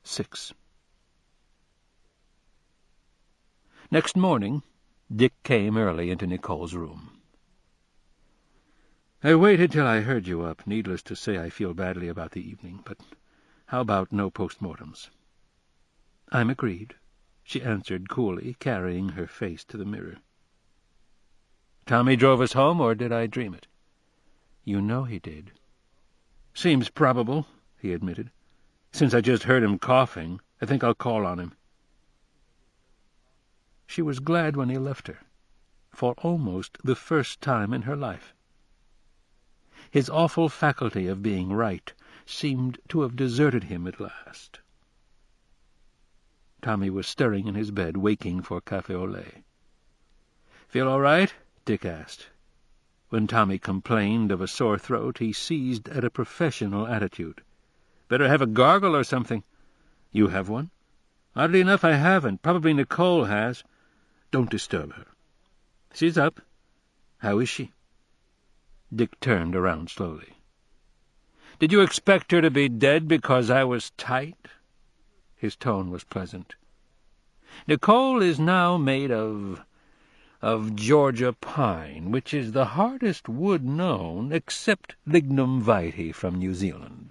6. Next morning, Dick came early into Nicole's room. "I waited till I heard you up. Needless to say, I feel badly about the evening, but how about no postmortems?" "I'm agreed," she answered coolly, carrying her face to the mirror. "Tommy drove us home, or did I dream it?" "You know he did." "Seems probable," he admitted. "Since I just heard him coughing, I think I'll call on him." She was glad when he left her, for almost the first time in her life. His awful faculty of being right seemed to have deserted him at last. Tommy was stirring in his bed, waking for café au lait. "Feel all right?" Dick asked. When Tommy complained of a sore throat, he seized at a professional attitude. "Better have a gargle or something." "You have one?" "Oddly enough, I haven't. Probably Nicole has." "Don't disturb her." "She's up." "How is she?" Dick turned around slowly. "Did you expect her to be dead because I was tight?" His tone was pleasant. "Nicole is now made of Georgia pine, which is the hardest wood known, except lignum vitae from New Zealand."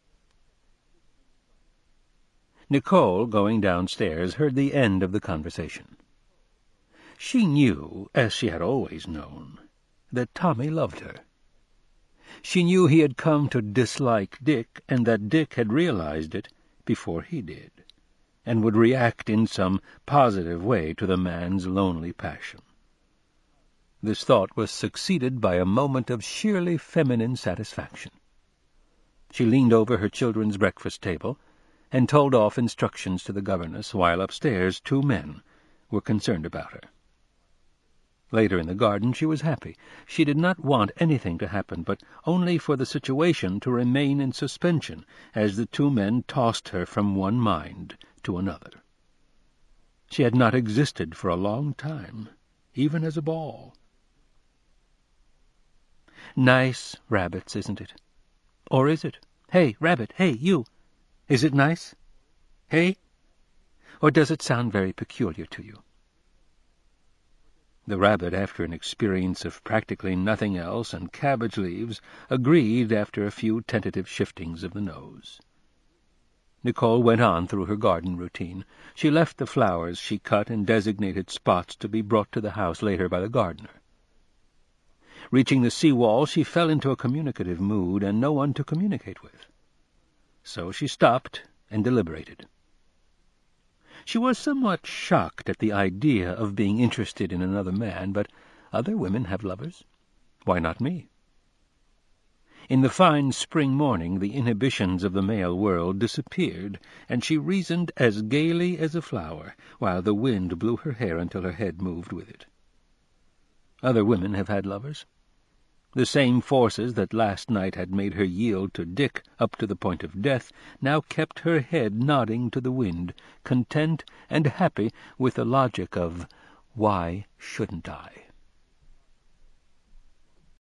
Nicole, going downstairs, heard the end of the conversation. She knew, as she had always known, that Tommy loved her. She knew he had come to dislike Dick, and that Dick had realized it before he did, and would react in some positive way to the man's lonely passion. This thought was succeeded by a moment of sheerly feminine satisfaction. She leaned over her children's breakfast table and told off instructions to the governess, while upstairs 2 men were concerned about her. Later in the garden she was happy. She did not want anything to happen, but only for the situation to remain in suspension as the 2 men tossed her from one mind to another. She had not existed for a long time, even as a ball. "Nice rabbits, isn't it? Or is it? Hey, rabbit, hey, you! Is it nice? Hey? Or does it sound very peculiar to you?" The rabbit, after an experience of practically nothing else and cabbage leaves, agreed after a few tentative shiftings of the nose. Nicole went on through her garden routine. She left the flowers she cut in designated spots to be brought to the house later by the gardener. Reaching the sea-wall, she fell into a communicative mood and no one to communicate with. So she stopped and deliberated. She was somewhat shocked at the idea of being interested in another man, but other women have lovers. Why not me? In the fine spring morning the inhibitions of the male world disappeared, and she reasoned as gaily as a flower, while the wind blew her hair until her head moved with it. Other women have had lovers. The same forces that last night had made her yield to Dick up to the point of death now kept her head nodding to the wind, content and happy with the logic of, "Why shouldn't I?"